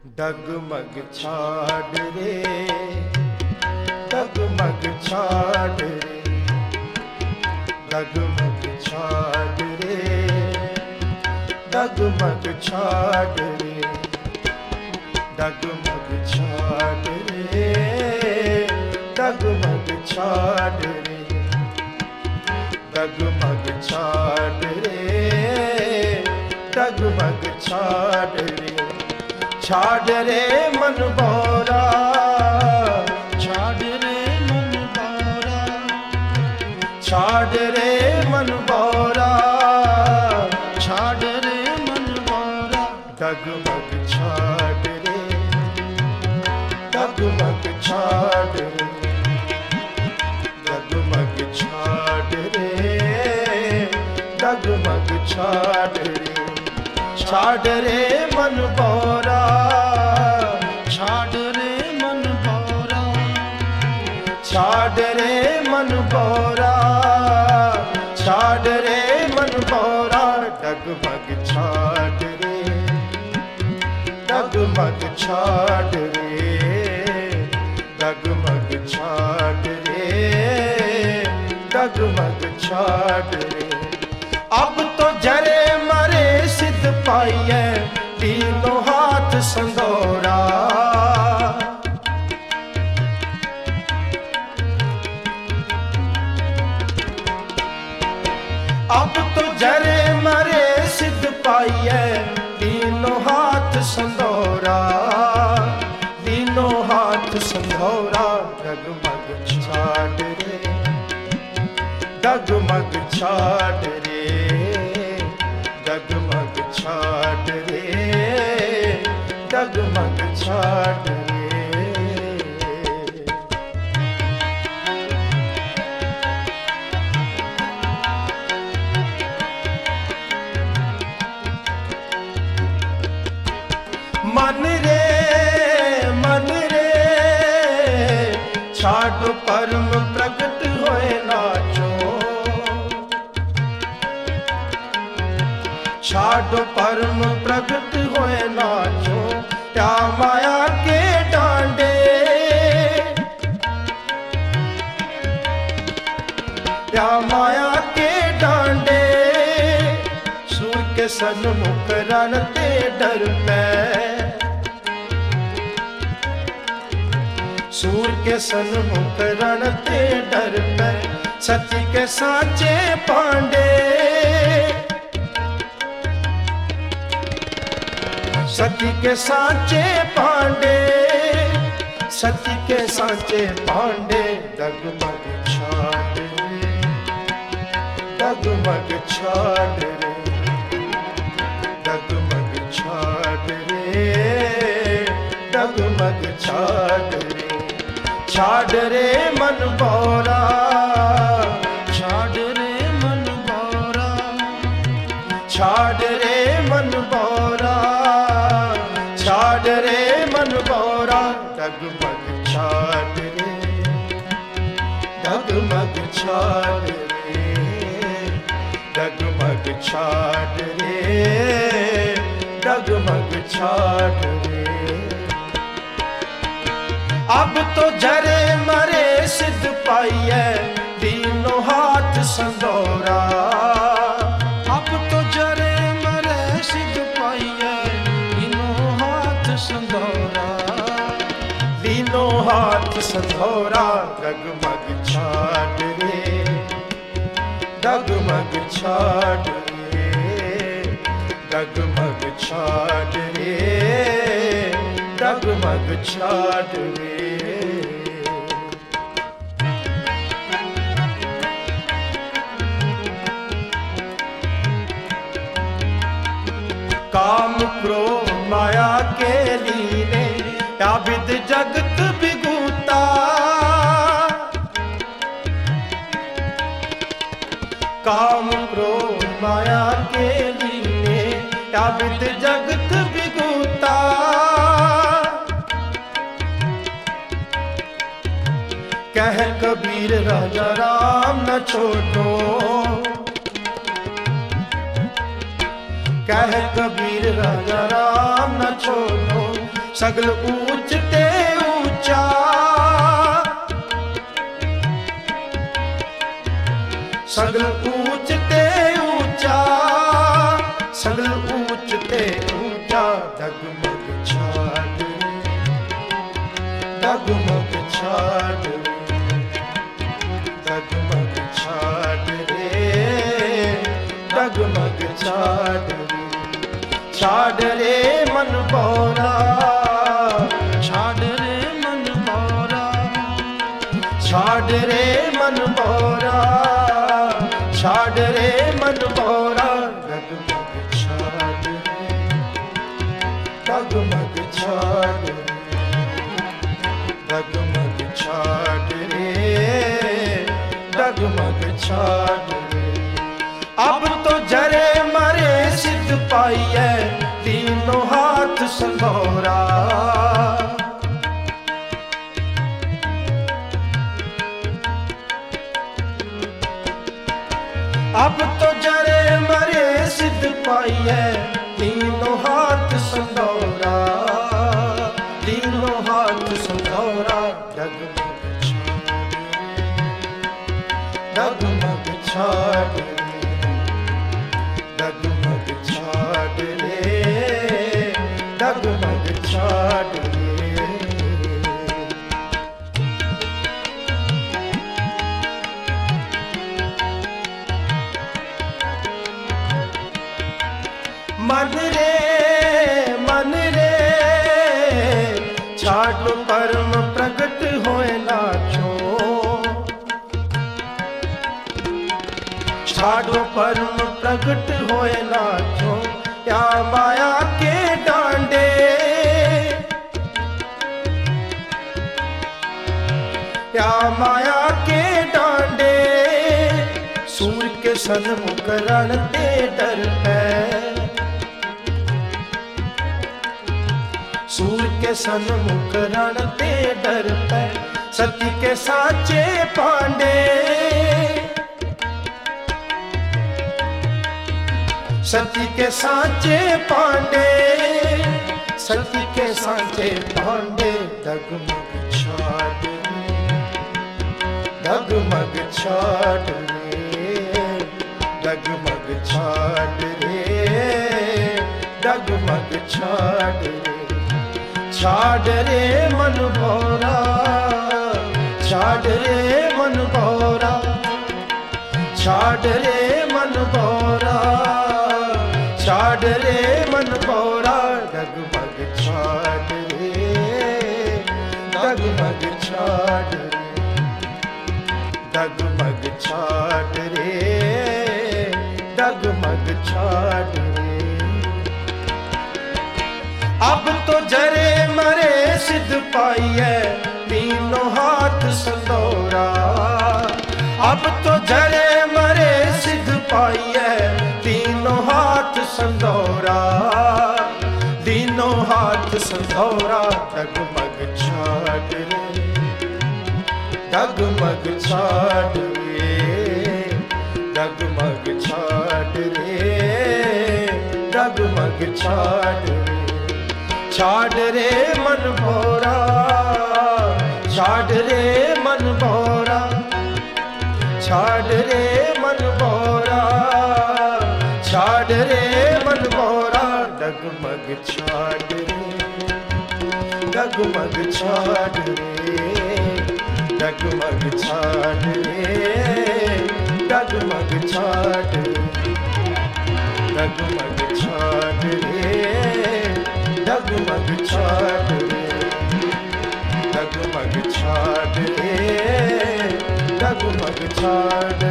डगमग छाड़ रे, डगमग छाड़ रे, डगमग छाड़ रे, डगमग छाड़ रे, डगमग छाड़ रे, डगमग छाड़ रे, डगमग छाड़ रे, डगमग छाड़ रे, छाड़ रे मन भौरा, छाड़ रे मन भौरा, छाड़ रे मन भौरा, छाड़ रे मन भौरा, डगमग छाड़ रे, डगमग छाड़ रे, डगमग छाड़ रे, डगमग छाड़ रे, छाड़ रे मन भौरा, छाड़ रे मन भौरा, छाड़ रे मन भौरा, छाड़ रे मन भौरा, डगमग छाड़ रे, डगमग छाड़ रे, डगमग छाड़ रे, डगमग छाड़ रे। अब तो जरे मरे सिद्ध पाइए तीनों हाथ संदोरा, अब तो जरे मरे सिद्ध पाइए तीनों हाथ संदोरा, तीनों हाथ संदोरा, डगमग छाड़ रे, डगमग छाड़ रे, डगमग छाड़ रे, डगमग छाड़ रे। मन रे मन रे, छाड़ परम प्रगट होए नाचो, छाड़ परम प्रगट होए नाचो, क्या माया के डांडे, क्या माया के डांडे, सूर के सन्मुख रणते डर पे, सूर के सन्मुख रणते डर पे, सती के साचे पांडे, सती के साचे पांडे, सती के साचे पांडे, डगमग छाड़ रे, डगमग छाड़ रे, डगमग छाड़ रे, डगमग छाड़ रे, छाड़ रे मन भौरा, छाड़ रे मन भौरा, छाड़ रे मन भौरा, छाड़ रे मन भौरा, डगमग छाड़ रे, डगमग छाड़ रे, डगमग छाड़ रे, डगमग छाड़ रे। अब तो जरे मरे सिद्ध पाइए तीनों हाथ संदोरा, अब तो जरे मरे सिद्ध पाइए तीनों हाथ संदोरा, तीनों हाथ संदोरा, डगमग छाड़ रे, डगमग छाड़ रे, डगमग छाड़ रे, डगमग छाड़ रे। काम क्रोध माया के लीने, या विद जगत बिगूता, काम क्रोध माया के लीने, या विद जगत बिगूता, कह कबीर राजा राम न छोड़ो, कह कबीर राजा राम न छोड़ो, सगल ऊंच ते ऊंचा, सगल ऊंच ते ऊंचा, सगल ऊंच ते ऊंचा। डगमग छाड़, डगमग छाड़, डगमग छाड़ रे, डगमग छाड़ रे, छाड़ रे मन भौरा, छाड़ रे मन भौरा, छाड़ रे मन भौरा, छाड़ रे मन भौरा। डगमग छाड़ रे, डगमग छाड़ रे, डगमग छाड़ रे, डगमग छाड़ रे। अब तो जरे मरे सिद्ध पाइए, तीनों हाथ संघोरा। अब तो जरे मरे सिद्ध पाइए, तीनों हाथ संघोरा, तीनों हाथ संघोरा। डगमग छाड़ रे, डगमग छाड़ रे, डगमग छाड़ रे। मन रे छाड़ परम प्रगट होए नाचो, छाड़ो परम प्रगट होए नाचो। या माया के डांडे, या माया के डांडे, सूर के सन्मुख रण ते डर है, सूर के सन्मुख रण ते डर है। सती के साचे पांडे, सती के साचे पांडे, सती के साचे पांडे। डगमग छाड़ रे, डगमग छाड़ रे, डगमग छाड़ रे, डगमग छाड़ रे। छाड़ रे मन भौरा, छाड़ रे मन भौरा, छाड़ रे मन भौरा, छाड़ रे मन भौरा। डगमग छाड़ रे, डगमग छाड़ रे, डगमग छाड़ रे, डगमग छाड़ रे। अब तो जरे मरे सिद्ध पाइए, तीनों हाथ संदोरा। अब तो जरे मरे सिद्ध पाइए, तीनों हाथ संदोरा, तीनों हाथ संदोरा। डगमग छाड़ रे, डगमग छाड़ रे, डगमग छाड़ रे, डगमग छाड़ रे। छाड़ रे मन भौरा, छाड़ रे मन भौरा, छाड़ रे मन भौरा, छाड़ रे मन भौरा। डगमग छाड़ रे, डगमग छाड़ रे, डगमग छाड़ रे, डगमग छाड़ रे, डगमग छाड़ रे, डगमग छाड़ रे, डगमग छाड़ रे, डगमग छाड़